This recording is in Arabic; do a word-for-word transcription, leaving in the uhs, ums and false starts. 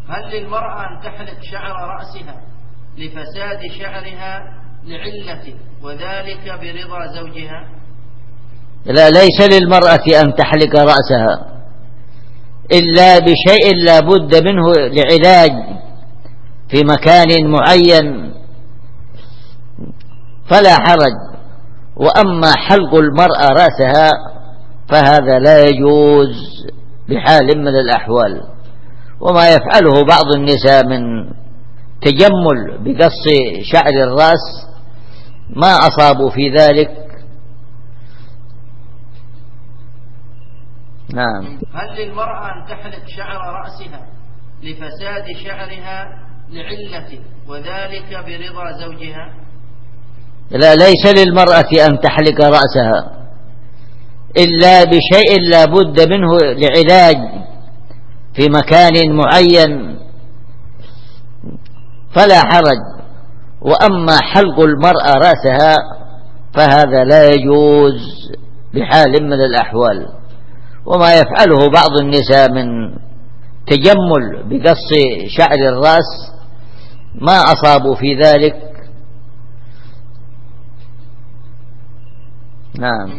هل للمرأة أن تحلق شعر رأسها لفساد شعرها لعلة وذلك برضا زوجها؟ لا، ليس للمرأة أن تحلق رأسها إلا بشيء لا بد منه لعلاج في مكان معين فلا حرج. وأما حلق المرأة رأسها فهذا لا يجوز بحال من الأحوال. وما يفعله بعض النساء من تجمل بقص شعر الرأس ما أصابوا في ذلك. نعم. هل للمرأة أن تحلق شعر رأسها لفساد شعرها لعلة وذلك برضا زوجها؟ لا، ليس للمرأة أن تحلق رأسها إلا بشيء لا بد منه لعلاج في مكان معين فلا حرج. وأما حلق المرأة رأسها فهذا لا يجوز بحال من الأحوال. وما يفعله بعض النساء من تجمل بقص شعر الرأس ما أصابوا في ذلك. نعم.